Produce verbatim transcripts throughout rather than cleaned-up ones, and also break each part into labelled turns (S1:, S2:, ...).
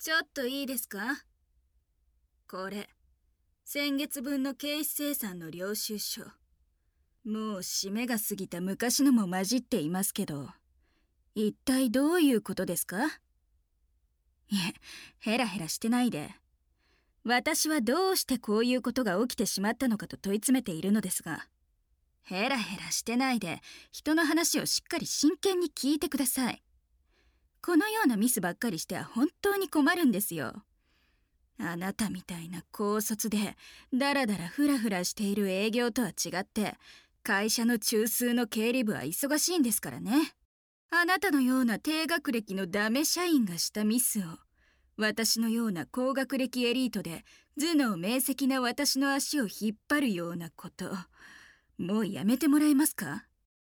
S1: ちょっといいですか？これ、先月分の経費精算の領収書。もう締めが過ぎた昔のも混じっていますけど、一体どういうことですか？いえ、ヘラヘラしてないで。私はどうしてこういうことが起きてしまったのかと問い詰めているのですが、ヘラヘラしてないで、人の話をしっかり真剣に聞いてください。このようなミスばっかりしては本当に困るんですよ。あなたみたいな高卒でダラダラフラフラしている営業とは違って、会社の中枢の経理部は忙しいんですからね。あなたのような低学歴のダメ社員がしたミスを、私のような高学歴エリートで頭脳明晰な私の足を引っ張るようなこと、もうやめてもらえますか？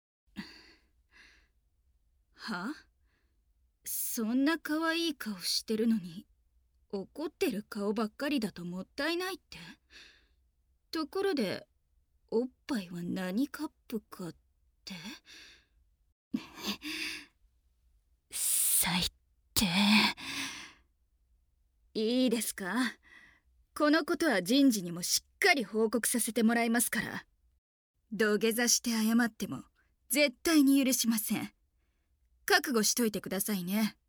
S1: は？そんな可愛い顔してるのに怒ってる顔ばっかりだともったいないって。ところでおっぱいは何カップかって最低。いいですか？このことは人事にもしっかり報告させてもらいますから。土下座して謝っても絶対に許しません。覚悟しといてくださいね。